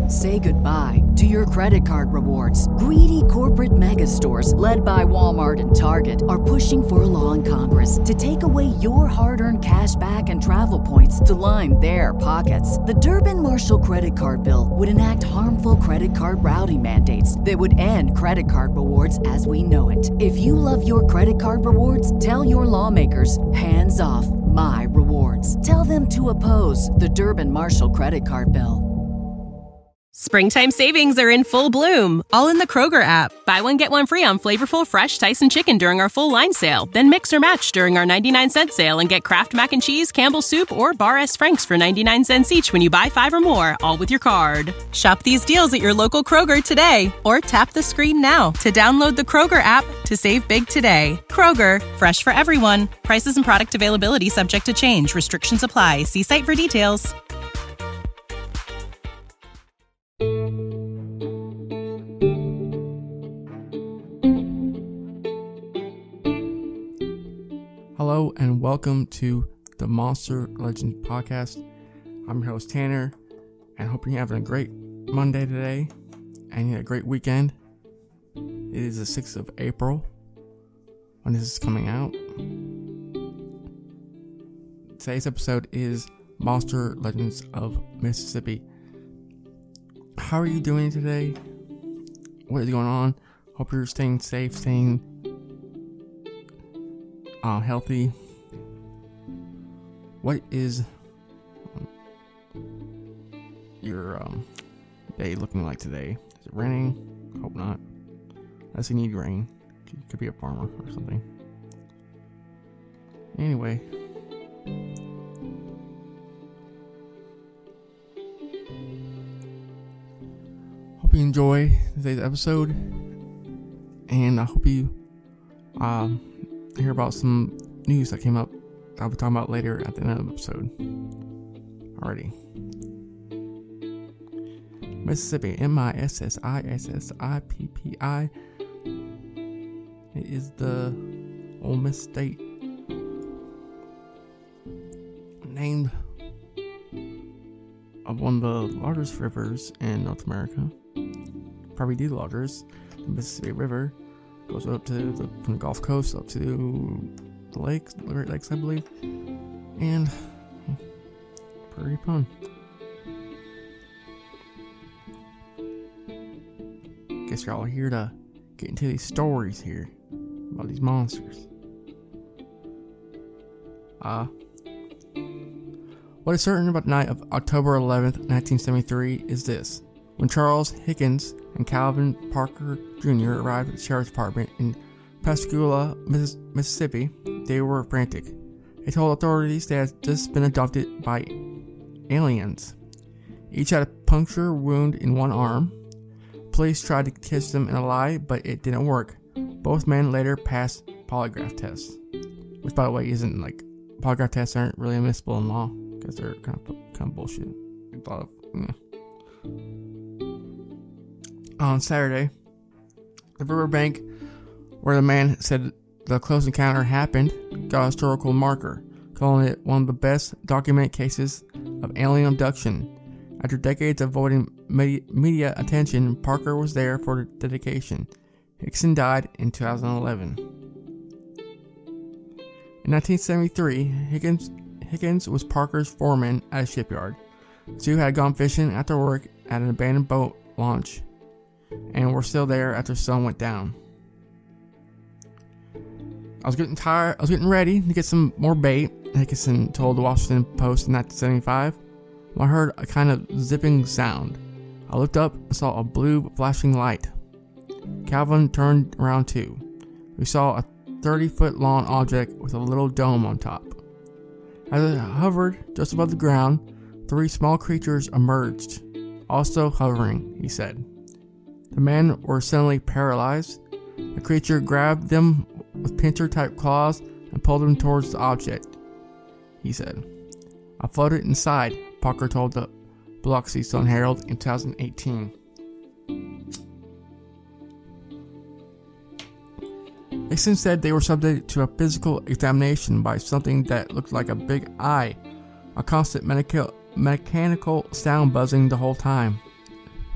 Say goodbye to your credit card rewards. Greedy corporate mega stores, led by Walmart and Target, are pushing for a law in Congress to take away your hard-earned cash back and travel points to line their pockets. The Durbin-Marshall credit card bill would enact harmful credit card routing mandates that would end credit card rewards as we know it. If you love your credit card rewards, tell your lawmakers, hands off my rewards. Tell them to oppose the Durbin-Marshall credit card bill. Springtime savings are in full bloom, all in the Kroger app. Buy one, get one free on flavorful, fresh Tyson chicken during our full line sale. Then mix or match during our 99-cent sale and get Kraft Mac and Cheese, Campbell's Soup, or Bar S. Frank's for 99 cents each when you buy 5 or more, all with your card. Shop these deals at your local Kroger today, or tap the screen now to download the Kroger app to save big today. Kroger, fresh for everyone. Prices and product availability subject to change. Restrictions apply. See site for details. Hello and welcome to the Monster Legends podcast. I'm your host Tanner, and I hope you're having a great Monday today and you had a great weekend. It is the 6th of April when this is coming out. Today's episode is Monster Legends of Mississippi. How are you doing today? What is going on? Hope you're staying safe, staying healthy. What is your day looking like today? Is it raining? Hope not. Unless you need rain. You could be a farmer or something. Anyway. Hope you enjoy today's episode. And I hope you hear about some news that came up that I'll be talking about later at the end of the episode. Alrighty. Mississippi, Mississippi. It is the Ole Miss state, named of one of the largest rivers in North America. Probably the largest. The Mississippi River goes up to from the Gulf Coast up to the lakes, the Great Lakes, I believe. And pretty fun. Guess you're all here to get into these stories here about these monsters. What is certain about the night of October 11th, 1973 is this. When Charles Higgins and Calvin Parker Jr. arrived at the Sheriff's Department in Pascagoula, Mississippi, they were frantic. They told authorities they had just been abducted by aliens. Each had a puncture wound in one arm. Police tried to catch them in a lie, but it didn't work. Both men later passed polygraph tests. Which, by the way, isn't like... Polygraph tests aren't really admissible in law, because they're kind of bullshit. A lot of... On Saturday, the riverbank where the man said the close encounter happened got a historical marker, calling it one of the best documented cases of alien abduction. After decades of avoiding media attention, Parker was there for the dedication. Hickson died in 2011. In 1973, Higgins was Parker's foreman at a shipyard. The two had gone fishing after work at an abandoned boat launch and were still there after the sun went down. I was getting tired. I was getting ready to get some more bait, Hickson told the Washington Post in 1975. When I heard a kind of zipping sound, I looked up and saw a blue flashing light. Calvin turned around too. We saw a 30-foot long object with a little dome on top. As it hovered just above the ground, 3 small creatures emerged, also hovering, he said. The men were suddenly paralyzed. The creature grabbed them with pincer-type claws and pulled them towards the object, he said. I floated inside, Parker told the Biloxi Sun-Herald in 2018. Hickson said they were subject to a physical examination by something that looked like a big eye, a constant mechanical sound buzzing the whole time.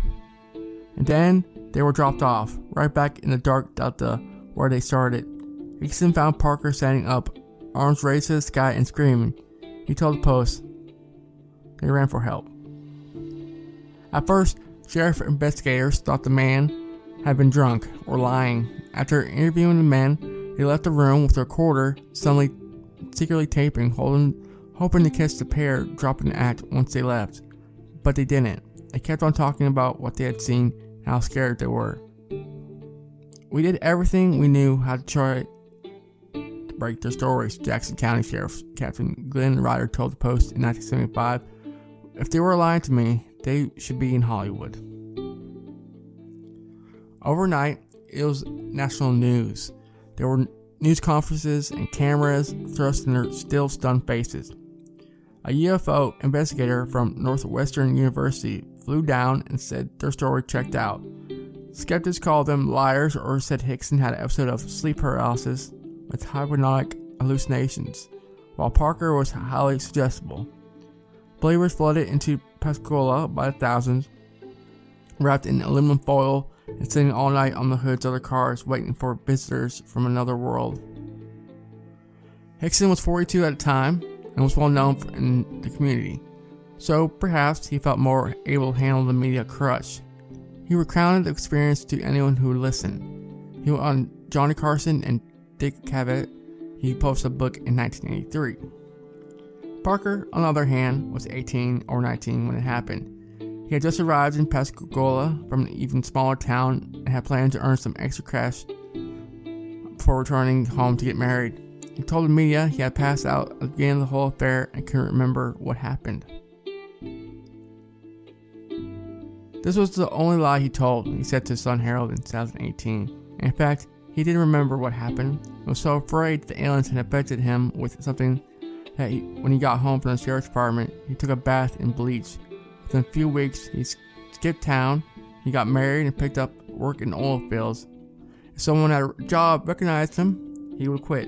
And then they were dropped off, right back in the dark delta where they started. Hickson found Parker standing up, arms raised to the sky and screaming. He told the Post they ran for help. At first, sheriff investigators thought the man had been drunk or lying. After interviewing the men, they left the room with a recorder suddenly secretly taping, hoping to catch the pair dropping the act once they left. But they didn't. They kept on talking about what they had seen and how scared they were. We did everything we knew how to try to break their stories, Jackson County Sheriff Captain Glenn Ryder told the Post in 1975. If they were lying to me, they should be in Hollywood. Overnight, it was national news. There were news conferences and cameras thrust in their still stunned faces. A UFO investigator from Northwestern University flew down and said their story checked out. Skeptics called them liars or said Hickson had an episode of sleep paralysis with hypnotic hallucinations, while Parker was highly suggestible. Believers flooded into Pascagoula by the thousands, wrapped in aluminum foil and sitting all night on the hoods of their cars waiting for visitors from another world. Hickson was 42 at the time and was well known in the community, so perhaps he felt more able to handle the media crush. He recounted the experience to anyone who would listen. He went on Johnny Carson and Dick Cavett. He posted a book in 1983. Parker, on the other hand, was 18 or 19 when it happened. He had just arrived in Pascagoula from an even smaller town and had planned to earn some extra cash before returning home to get married. He told the media he had passed out at the beginning of the whole affair and couldn't remember what happened. This was the only lie he told, he said to Sun Herald in 2018. In fact, he didn't remember what happened. He was so afraid the aliens had affected him with something that when he got home from the sheriff's department, he took a bath in bleach. Within a few weeks, he skipped town, he got married and picked up work in oil fields. If someone at a job recognized him, he would quit.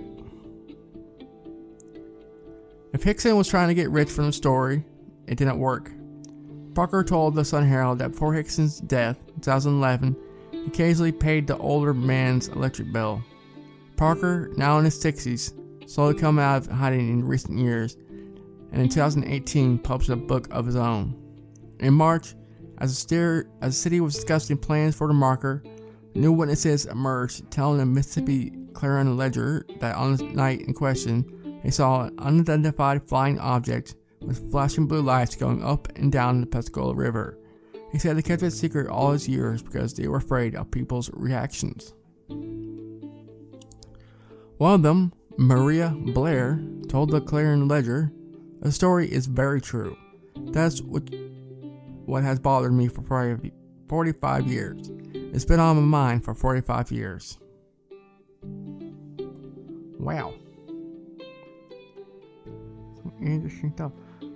If Hickson was trying to get rich from the story, it didn't work. Parker told the Sun Herald that before Hickson's death in 2011, he occasionally paid the older man's electric bill. Parker, now in his 60s, slowly come out of hiding in recent years, and in 2018 published a book of his own. In March, as the city was discussing plans for the marker, new witnesses emerged telling the Mississippi Clarion Ledger that on the night in question, they saw an unidentified flying object with flashing blue lights going up and down the Pascagoula River. He said they kept it secret all his years because they were afraid of people's reactions. One of them, Maria Blair, told the Clarion Ledger, "The story is very true. That's what has bothered me for 45 years. It's been on my mind for 45 years." Wow. Some interesting stuff.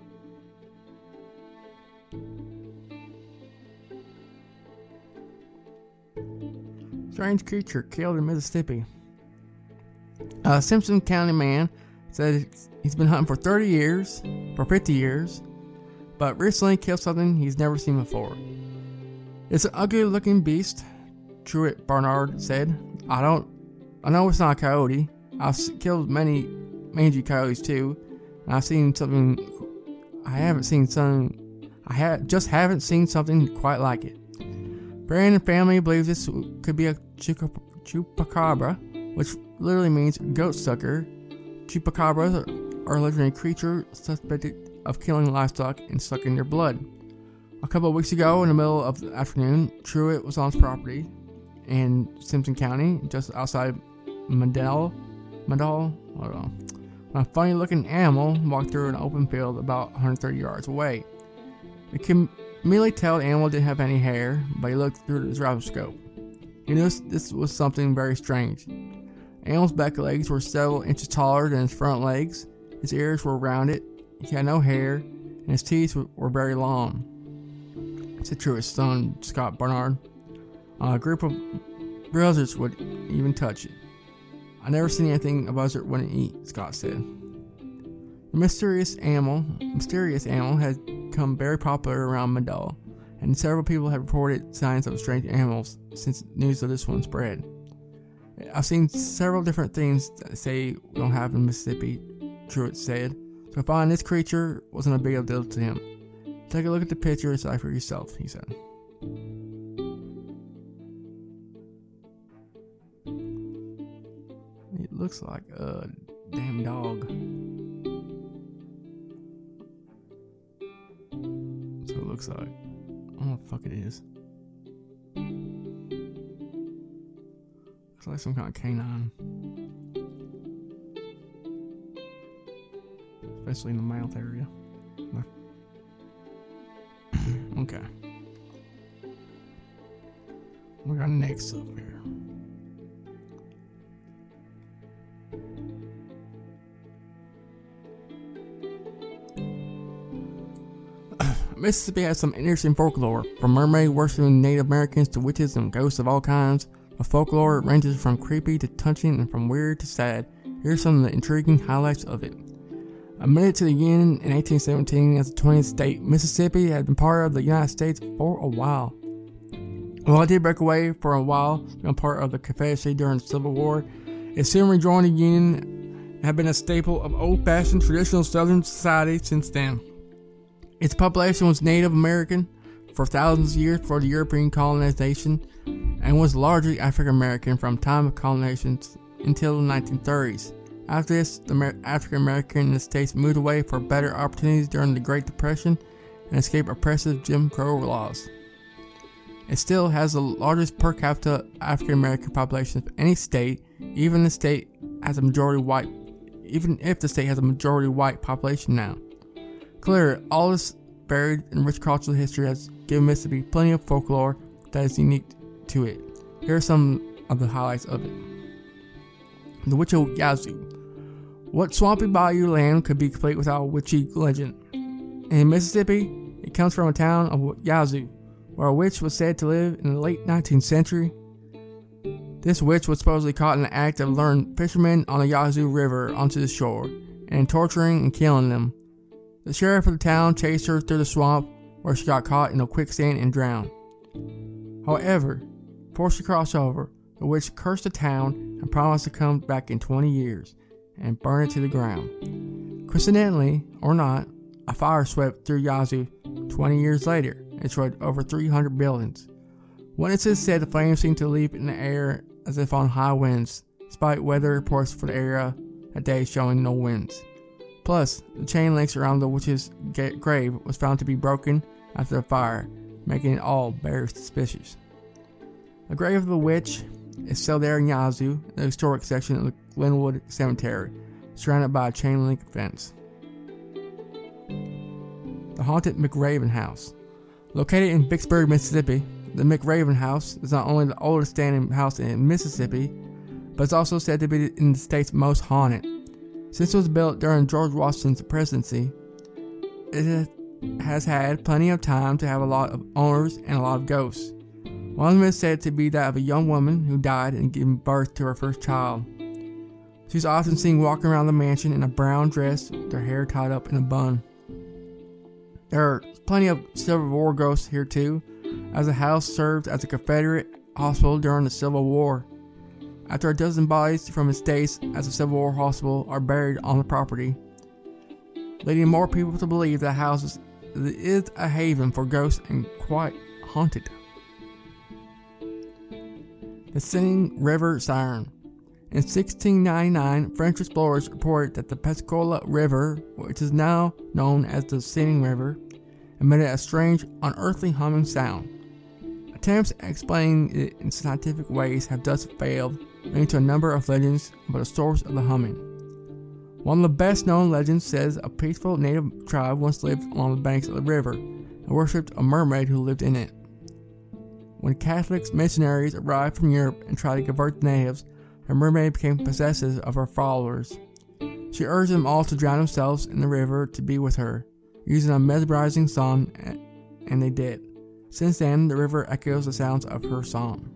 Strange creature killed in Mississippi. A Simpson County man said he's been hunting for 50 years, but recently killed something he's never seen before. It's an ugly looking beast, Truett Barnard said. I know it's not a coyote. I've killed many mangy coyotes too, and I've seen something. I haven't seen something quite like it. Brian and family believe this could be a chupacabra, which literally means goat sucker. Chupacabras are a legendary creature suspected of killing livestock and sucking their blood. A couple of weeks ago, in the middle of the afternoon, Truett was on his property in Simpson County, just outside Medell. When a funny-looking animal walked through an open field about 130 yards away. You can immediately tell the animal didn't have any hair, but he looked through his rifle. He knew this was something very strange. The animal's back legs were several inches taller than his front legs. His ears were rounded. He had no hair, and his teeth were very long, said Truett's son, Scott Barnard. A group of buzzards would even touch it. I never seen anything a buzzard wouldn't eat, Scott said. The mysterious animal had become very popular around Medell. and several people have reported signs of strange animals since news of this one spread. I've seen several different things that say we don't have in Mississippi, Truitt said, so finding this creature wasn't a big deal to him. Take a look at the picture and decide for yourself, he said. It looks like a damn dog. That's what it looks like. I don't know what the fuck it is. Looks like some kind of canine. Especially in the mouth area. Okay. We got next up here. Mississippi has some interesting folklore, from mermaid worshipping Native Americans to witches and ghosts of all kinds. The folklore ranges from creepy to touching and from weird to sad. Here are some of the intriguing highlights of it. Admitted to the Union in 1817 as the 20th state, Mississippi had been part of the United States for a while. While it did break away for a while, being part of the Confederacy during the Civil War, it soon rejoined the Union and had been a staple of old-fashioned traditional Southern society since then. Its population was Native American for thousands of years before the European colonization and was largely African American from time of colonization until the 1930s. After this, the African American in the states moved away for better opportunities during the Great Depression and escaped oppressive Jim Crow laws. It still has the largest per capita African American population of any state, even if the state has a majority white population now. Clearly, all this varied and rich cultural history has given Mississippi plenty of folklore that is unique to it. Here are some of the highlights of it. The Witch of Yazoo. What swampy bayou land could be complete without a witchy legend? In Mississippi, it comes from a town of Yazoo, where a witch was said to live in the late 19th century. This witch was supposedly caught in the act of luring fishermen on the Yazoo River onto the shore, and torturing and killing them. The sheriff of the town chased her through the swamp, where she got caught in a quicksand and drowned. However, before she crossed over, the witch cursed the town and promised to come back in 20 years and burn it to the ground. Coincidentally, or not, a fire swept through Yazoo 20 years later and destroyed over 300 buildings. Witnesses said the flames seemed to leap in the air as if on high winds, despite weather reports for the area that day showing no winds. Plus, the chain links around the witch's grave was found to be broken after the fire, making it all very suspicious. The grave of the witch is still there in Yazoo, the historic section of the Glenwood Cemetery, surrounded by a chain link fence. The haunted McRaven House. Located in Vicksburg, Mississippi, the McRaven House is not only the oldest standing house in Mississippi, but it's also said to be in the state's most haunted. Since it was built during George Washington's presidency, it has had plenty of time to have a lot of owners and a lot of ghosts. One of them is said to be that of a young woman who died and gave birth to her first child. She's often seen walking around the mansion in a brown dress with her hair tied up in a bun. There are plenty of Civil War ghosts here too, as the house served as a Confederate hospital during the Civil War. After a dozen bodies from its days as a Civil War hospital are buried on the property, leading more people to believe the house is a haven for ghosts and quite haunted. The Singing River Siren. In 1699, French explorers reported that the Pensacola River, which is now known as the Singing River, emitted a strange, unearthly humming sound. Attempts at explaining it in scientific ways have thus failed, leading to a number of legends about the source of the humming. One of the best known legends says a peaceful native tribe once lived along the banks of the river and worshipped a mermaid who lived in it. When Catholic missionaries arrived from Europe and tried to convert the natives, the mermaid became possessive of her followers. She urged them all to drown themselves in the river to be with her, using a mesmerizing song, and they did. Since then, the river echoes the sounds of her song.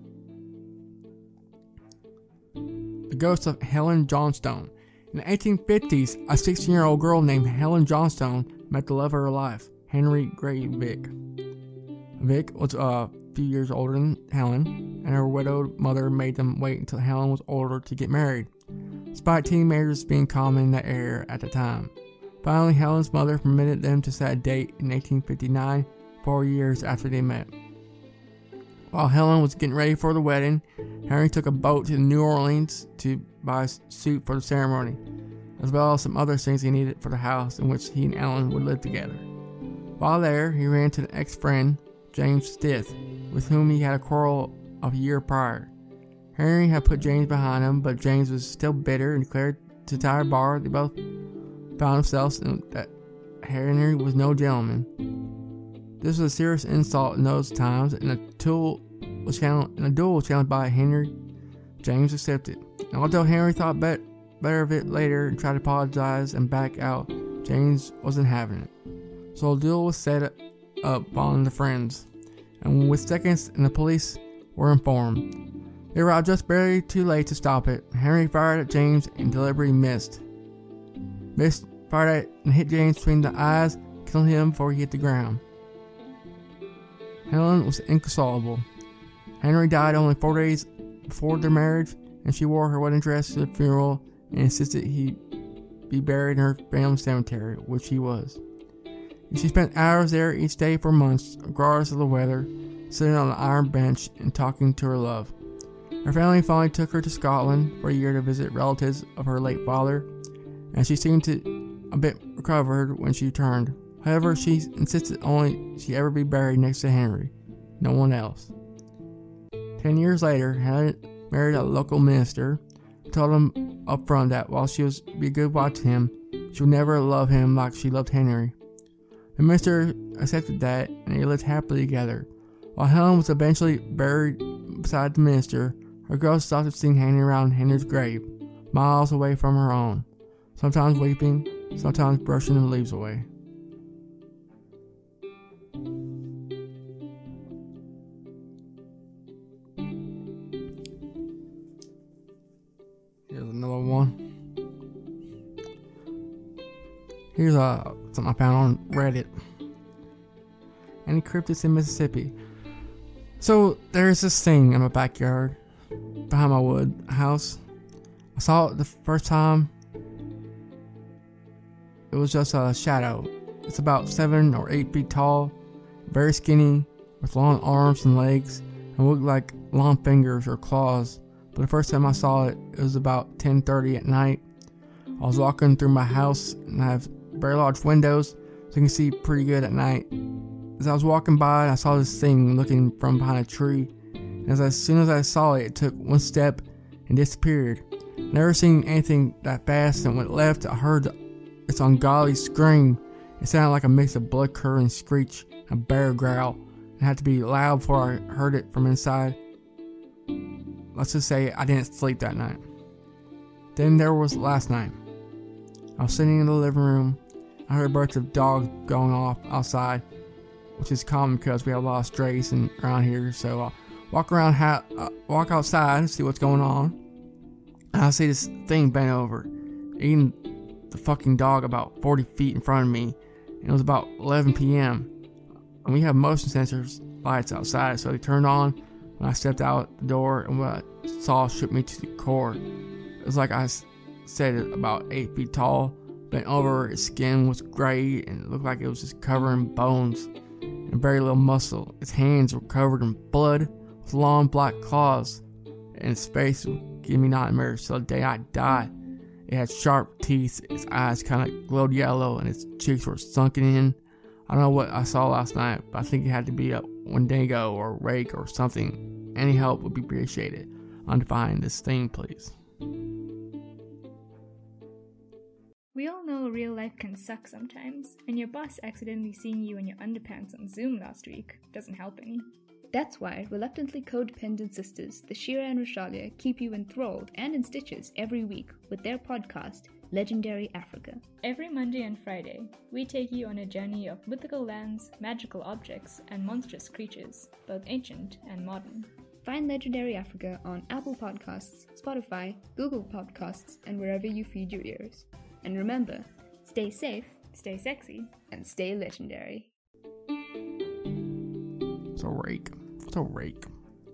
The ghost of Helen Johnstone. In the 1850s, a 16-year-old girl named Helen Johnstone met the love of her life, Henry Gray Vick. Vic was a few years older than Helen, and her widowed mother made them wait until Helen was older to get married, despite teenagers being common in that area at the time. Finally, Helen's mother permitted them to set a date in 1859, 4 years after they met. While Helen was getting ready for the wedding, Henry took a boat to New Orleans to buy a suit for the ceremony, as well as some other things he needed for the house in which he and Ellen would live together. While there, he ran into an ex-friend, James Stith, with whom he had a quarrel of a year prior. Henry had put James behind him, but James was still bitter and declared to tie a bar. They both found themselves that Henry was no gentleman. This was a serious insult in those times, and a duel was challenged by Henry. James accepted. And although Henry thought better of it later and tried to apologize and back out, James wasn't having it. So a duel was set up on the friends, and with seconds and the police were informed. They arrived just barely too late to stop it. Henry fired at James and deliberately missed. Fired at and hit James between the eyes, killing him before he hit the ground. Helen was inconsolable. Henry died only 4 days before their marriage, and she wore her wedding dress to the funeral and insisted he be buried in her family cemetery, which he was. And she spent hours there each day for months, regardless of the weather, sitting on an iron bench and talking to her love. Her family finally took her to Scotland for a year to visit relatives of her late father, and she seemed a bit recovered when she returned. However, she insisted only she ever be buried next to Henry, no one else. 10 years later, Helen married a local minister, who told him up front that while she was be a good wife to him, she would never love him like she loved Henry. The minister accepted that, and they lived happily together. While Helen was eventually buried beside the minister, her girls started seeing hanging around Henry's grave, miles away from her own, sometimes weeping, sometimes brushing the leaves away. Here's another one. Here's something I found on Reddit. Any cryptids in Mississippi? So there's this thing in my backyard, behind my wood house. I saw it the first time. It was just a shadow. It's about 7 or 8 feet tall, very skinny, with long arms and legs, and looked like long fingers or claws. But the first time I saw it, it was about 10:30 at night. I was walking through my house, and I have very large windows, so you can see pretty good at night. As I was walking by, I saw this thing looking from behind a tree, and as soon as I saw it, it took one step and disappeared. Never seen anything that fast, and when it left, I heard its ungodly scream. It sounded like a mix of blood-curdling screech and a bear growl. It had to be loud before I heard it from inside. Let's just say I didn't sleep that night. Then there was last night. I was sitting in the living room. I heard a bunch of dogs going off outside, which is common because we have a lot of strays around here. So I walk outside and see what's going on. And I see this thing bent over, eating the fucking dog about 40 feet in front of me. And it was about 11 p.m. And we have motion sensors lights outside, so they turned on when I stepped out the door, and what I saw shook me to the core. It was like I said, about 8 feet tall, bent over. Its skin was gray and it looked like it was just covered in bones and very little muscle. Its hands were covered in blood with long black claws, and its face would give me nightmares till the day I died. It had sharp teeth, its eyes kind of glowed yellow, and its cheeks were sunken in. I don't know what I saw last night, but I think it had to be a Wendigo or rake or something. Any help would be appreciated on defining this thing, please. We all know real life can suck sometimes, and your boss accidentally seeing you in your underpants on Zoom last week doesn't help any. That's why reluctantly codependent sisters, the Shira and Rashalia, keep you enthralled and in stitches every week with their podcast, Legendary Africa. Every Monday and Friday, we take you on a journey of mythical lands, magical objects, and monstrous creatures, both ancient and modern. Find Legendary Africa on Apple Podcasts, Spotify, Google Podcasts, and wherever you feed your ears. And remember, stay safe, Stay sexy, and stay legendary. What's a rake? What's a rake?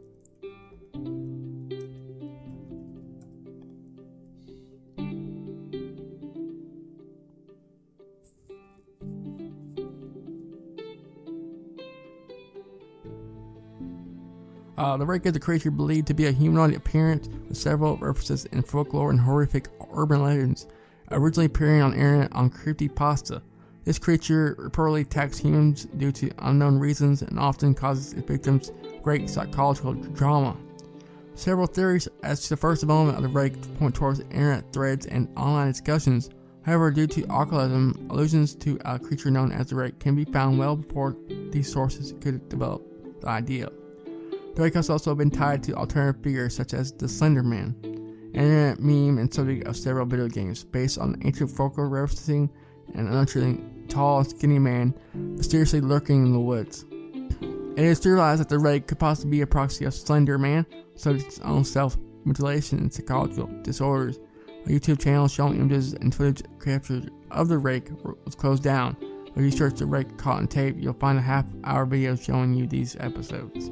The rake is a creature believed to be a humanoid appearance with several references in folklore and horrific urban legends, originally appearing on internet on creepypasta. This creature reportedly attacks humans due to unknown reasons and often causes its victims great psychological drama. Several theories as to the first development of the rake point towards internet threads and online discussions. However, due to occultism, allusions to a creature known as the rake can be found well before these sources could develop the idea. The rake has also been tied to alternative figures such as the Slender Man, an internet meme and subject of several video games, based on ancient folklore referencing an unusually tall, skinny man mysteriously lurking in the woods. It is theorized that the rake could possibly be a proxy of Slender Man, subject to its own self-mutilation and psychological disorders. A YouTube channel showing images and footage captured of the rake was closed down. If you search the rake caught on tape, you'll find a half-hour video showing you these episodes.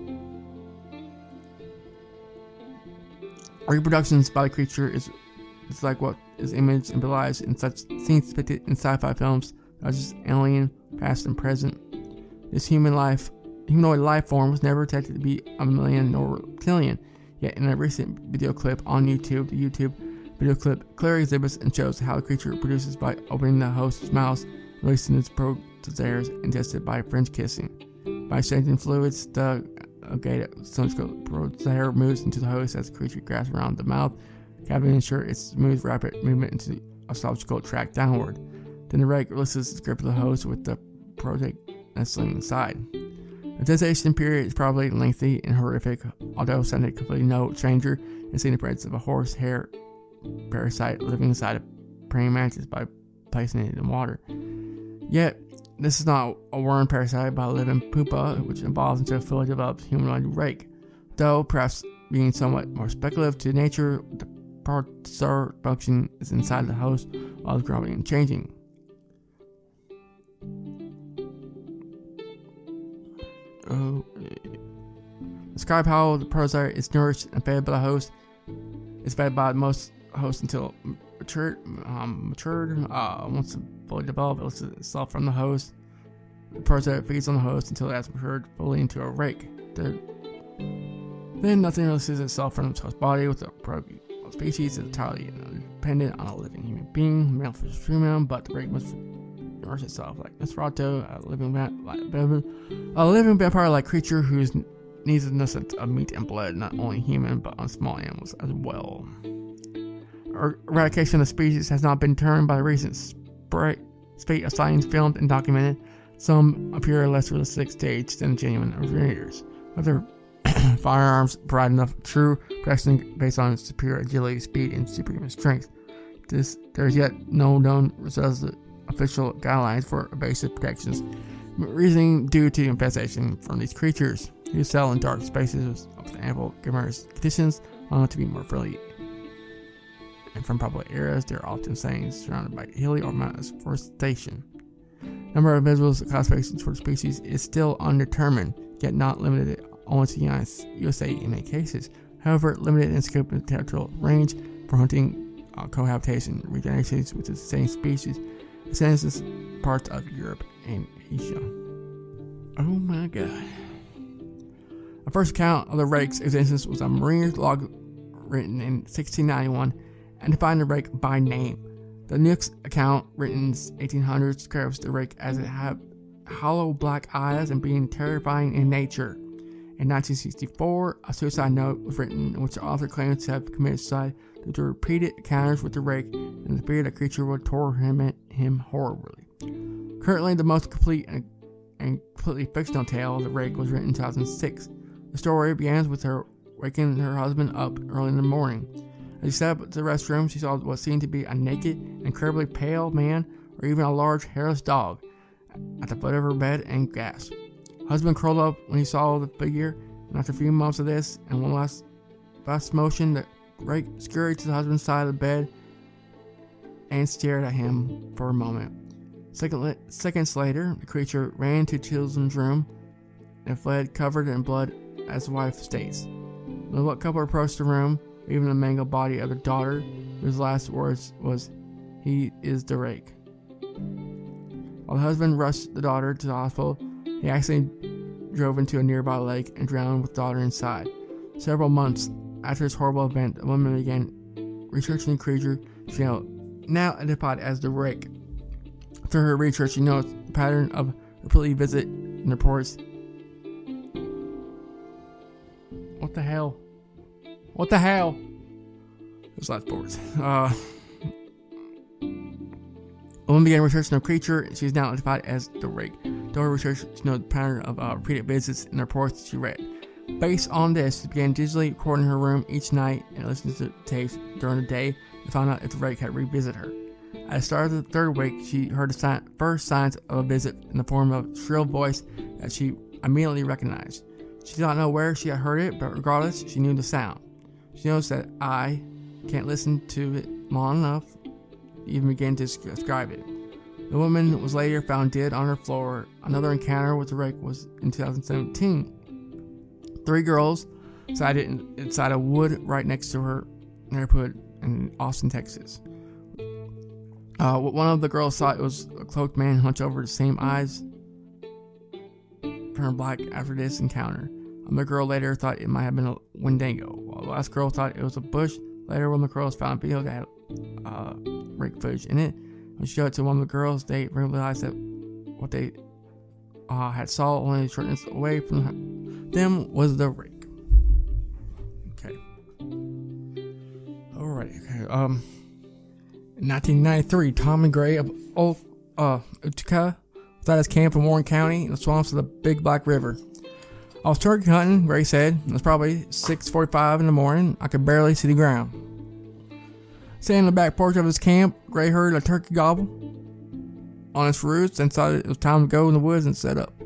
Reproductions by the creature is like what is imaged and realized in such scenes depicted in sci-fi films such as Alien, Past and Present. This humanoid life form was never detected to be a mammalian nor reptilian, yet in a recent video clip on YouTube, the YouTube video clip clearly exhibits and shows how the creature reproduces by opening the host's mouth, releasing its protozoaires ingested by French kissing. By exchanging fluids, the cylindrical protozoaire moves into the host as the creature grasps around the mouth cavity to ensure its smooth, rapid movement into the esophageal tract downward. Then the rake releases its grip of the host with the protozoaire nestling inside. The gestation period is probably lengthy and horrific, although scientifically no stranger in seeing the presence of a horsehair parasite living inside a praying mantis by placing it in water. Yet, this is not a worm parasite but a living pupa, which evolves into a fully developed humanoid rake. Though, perhaps being somewhat more speculative to nature, the protozoar function is inside the host while it's growing and changing. Describe how the protozoa is nourished and fed by the host. It's fed by most hosts until matured. Once it's fully developed, it lifts itself from the host. The protozoa feeds on the host until it has matured fully into a rake. Then nothing releases itself from its host body. With the species is entirely dependent on a living human being, male versus female, but the rake must nourish itself like Nosferatu, a living vampire-like creature whose needs a necessity of meat and blood, not only human but on small animals as well. Eradication of the species has not been determined by the recent spate of sightings filmed and documented. Some appear at a less realistic stage than genuine originators. Whether firearms provide enough true protection based on its superior agility, speed, and superhuman strength. There is yet no known official guidelines for evasive protections, reasoning due to infestation from these creatures, who settle in dark spaces with ample conditions, long to be more friendly. And from public areas, they are often surrounded by hilly or mountainous forestation. Number of individuals classifications for the species is still undetermined, yet not limited only to the USA in many cases. However, limited in scope and territorial range for hunting, cohabitation, regeneration with the same species, extends to parts of Europe and Asia. Oh my god. The first account of the rake's existence was a marine log written in 1691 and defined the rake by name. The next account, written in 1800s, describes the rake as it had hollow black eyes and being terrifying in nature. In 1964, a suicide note was written in which the author claims to have committed suicide due to repeated encounters with the rake and the fear that creature would torment him horribly. Currently, the most complete and completely fictional tale of the rake was written in 2006. The story begins with her waking her husband up early in the morning. As she stepped up to the restroom, she saw what seemed to be a naked, incredibly pale man or even a large hairless dog at the foot of her bed and gasped. Husband curled up when he saw the figure, and after a few moments of this and one last fast motion, the rake scurried to the husband's side of the bed and stared at him for a moment. Seconds later, the creature ran to children's room and fled covered in blood, as the wife states. The couple approached the room, leaving the mangled body of their daughter, whose last words was, "He is the rake." While the husband rushed the daughter to the hospital, he accidentally drove into a nearby lake and drowned with daughter inside. Several months after this horrible event, the woman began researching the creature she now identified as the rake. Through her research, she noticed the pattern of repeatedly visit and reports. What the hell? What the hell? There's lots of words. The woman began researching the creature. She is now identified as the rake. Through her research, she noted the pattern of repeated visits and reports she read. Based on this, she began digitally recording her room each night and listening to tapes during the day and found out if the rake had revisited her. At the start of the third week, she heard the first signs of a visit in the form of a shrill voice that she immediately recognized. She did not know where she had heard it, but regardless, she knew the sound. She noticed that I can't listen to it long enough to even begin to describe it. The woman was later found dead on her floor. Another encounter with the rake was in 2017. 3 girls sighted inside a wood right next to her neighborhood in Austin, Texas. One of the girls thought it was a cloaked man hunched over the same eyes turned black after this encounter. Another girl later thought it might have been a Wendigo, while the last girl thought it was a bush. Later, one of the girls found a video that had rake footage in it. When she showed it to one of the girls, they realized that what they had saw only a short distance away from them was the rake. Okay. Alright, okay. In 1993, Tom and Gray of Utica was at his camp in Warren County in the swamps of the Big Black River. I was turkey hunting, Gray said. It was probably 6:45 in the morning. I could barely see the ground. Sitting in the back porch of his camp, Gray heard a turkey gobble on its roots and decided it was time to go in the woods and set up.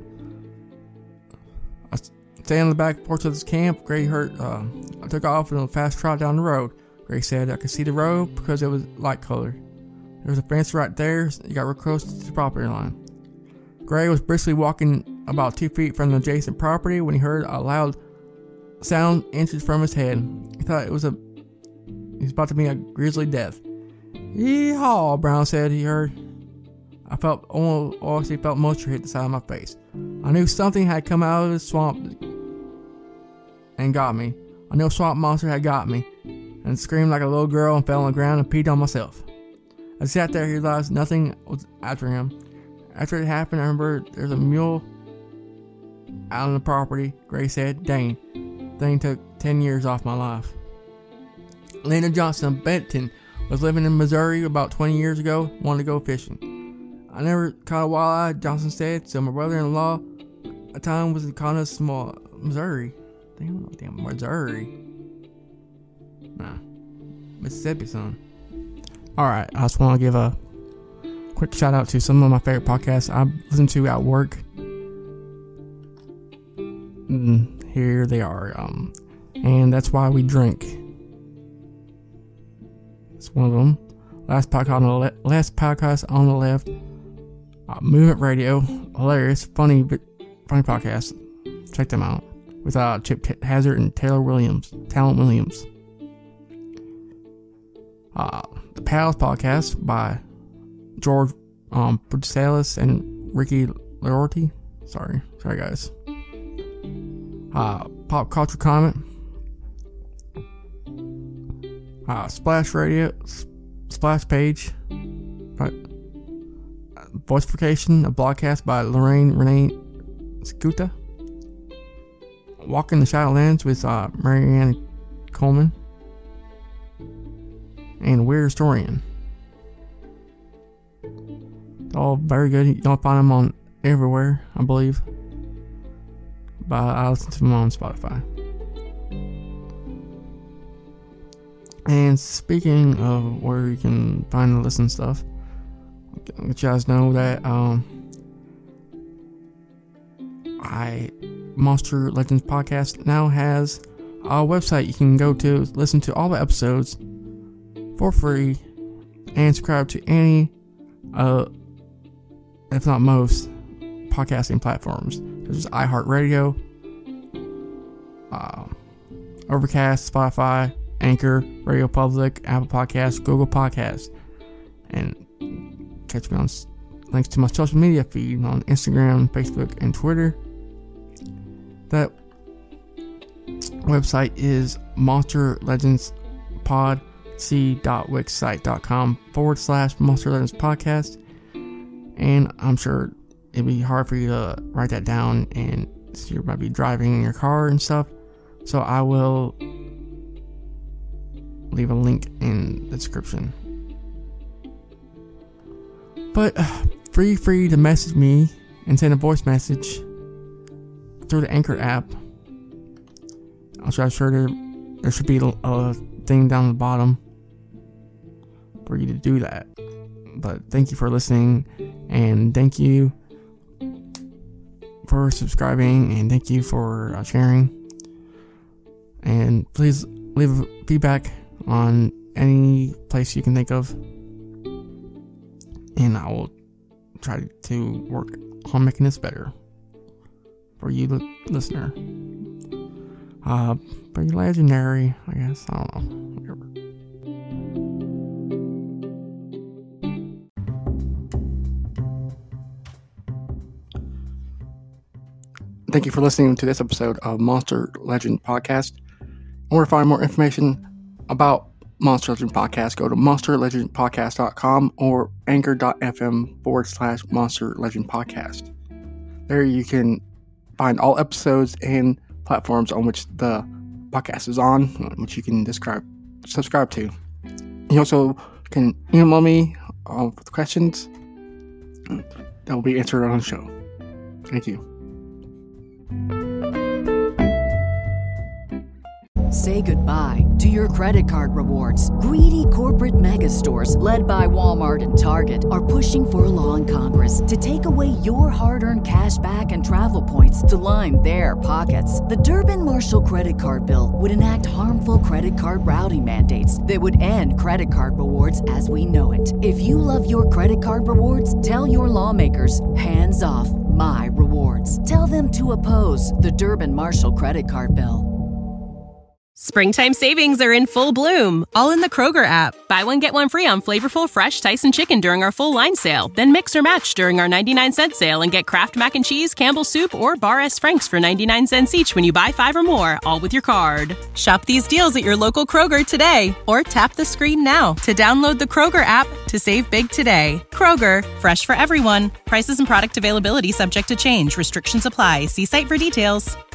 Staying on the back porch of his camp, Gray heard I took off in a fast trot down the road. Gray said, I could see the road because it was light colored. There was a fence right there, so you got real close to the property line. Gray was briskly walking about 2 feet from the adjacent property when he heard a loud sound inches from his head. He thought he was about to meet a grisly death. Yeehaw, Brown said he heard. I felt moisture hit the side of my face. I knew something had come out of the swamp and got me. I knew a swamp monster had got me, and screamed like a little girl and fell on the ground and peed on myself. I sat there, he realized nothing was after him. After it happened, I remember there's a mule out on the property. Gray said, dang, thing took 10 years off my life. Lena Johnson of Benton was living in Missouri about 20 years ago, wanted to go fishing. I never caught a walleye, Johnson said, so my brother-in-law at the time was in small Missouri. Damn, Missouri. Nah, Mississippi, son. Alright, I just want to give a quick shout out to some of my favorite podcasts I listen to at work. Here they are. And That's Why We Drink. It's one of them. Last podcast on the left. Movement Radio, hilarious, funny podcast. Check them out with Chip Hazard and Talon Williams. The Pals podcast by George Brusalis and Ricky Lorty. Sorry guys. Pop Culture Comment. Splash Radio, Splash Page. Voiceification, a blogcast by Lorraine Renee Scuta. Walking the Shadowlands with Marianne Coleman. And Weird Historian. All very good. You don't find them on everywhere, I believe. But I listen to them on Spotify. And speaking of where you can find and listen stuff, I'll let you guys know that Monster Legends Podcast now has a website you can go to listen to all the episodes for free and subscribe to any, if not most, podcasting platforms. There's iHeartRadio, Overcast, Spotify, Anchor, Radio Public, Apple Podcasts, Google Podcasts. And catch me on links to my social media feed on Instagram, Facebook, and Twitter. That website is monsterlegendspodc.wixsite.com/Monster Legends Podcast. And I'm sure it'd be hard for you to write that down, and so you might be driving in your car and stuff. So I will leave a link in the description. But feel free to message me and send a voice message through the Anchor app. I'm sure there should be a thing down the bottom for you to do that. But thank you for listening, and thank you for subscribing, and thank you for sharing. And please leave feedback on any place you can think of, and I will try to work on making this better for you, listener. Pretty legendary, I guess. I don't know. Whatever. Thank you for listening to this episode of Monster Legend Podcast. In order to find more information about Monster Legend Podcast, go to monsterlegendpodcast.com or anchor.fm/Monster Legend Podcast. There you can find all episodes and platforms on which the podcast is on, which you can subscribe to. You also can email me with questions that will be answered on the show. Thank you. Say goodbye to your credit card rewards. Greedy corporate mega stores, led by Walmart and Target, are pushing for a law in Congress to take away your hard-earned cash back and travel points to line their pockets. The Durbin-Marshall credit card bill would enact harmful credit card routing mandates that would end credit card rewards as we know it. If you love your credit card rewards, tell your lawmakers, hands off my rewards. Tell them to oppose the Durbin-Marshall credit card bill. Springtime savings are in full bloom, all in the Kroger app. Buy one, get one free on flavorful, fresh Tyson chicken during our full line sale. Then mix or match during our 99-cent sale and get Kraft Mac and Cheese, Campbell's Soup, or Bar S. Frank's for 99 cents each when you buy 5 or more, all with your card. Shop these deals at your local Kroger today, or tap the screen now to download the Kroger app to save big today. Kroger, fresh for everyone. Prices and product availability subject to change. Restrictions apply. See site for details.